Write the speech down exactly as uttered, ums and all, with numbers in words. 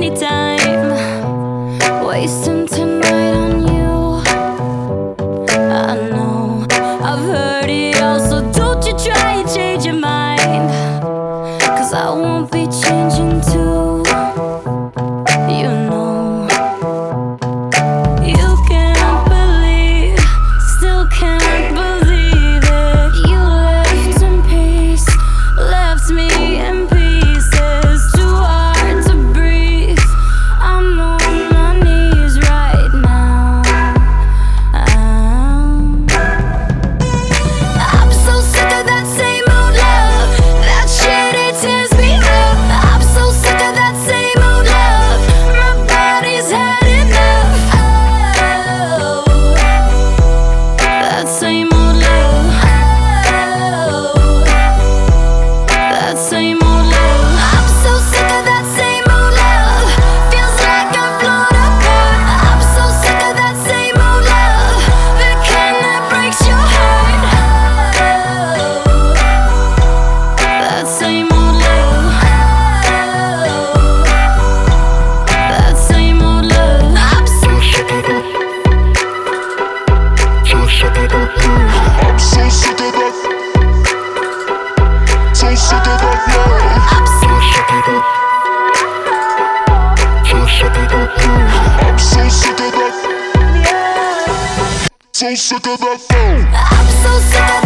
anytime. Wasting tonight on you. I know I've heard it all, so don't you try and change your mind, 'cause I won't be changing too. You know, you can't believe, still can't believe it. You left in peace, left me in pieces. Too hard to breathe, I'm on my knees right now. I'm, I'm so sick of that same old love. That shit, it tears me up. I'm so sick of that same old love. My body's had enough. Oh, that same old love. Oh, that same old love. I'm so sick of that same old love. Feels like I'm blown apart. I'm so sick of that same old love. The kind that breaks your heart. Oh, that same old love. Oh, that same old love. I'm so sick of that. So sick of that love. I'm so sick of that. So sick of that love. I'm so sick of that. So sick of that love. I'm so sick of that. So sick of that love. I'm so sick of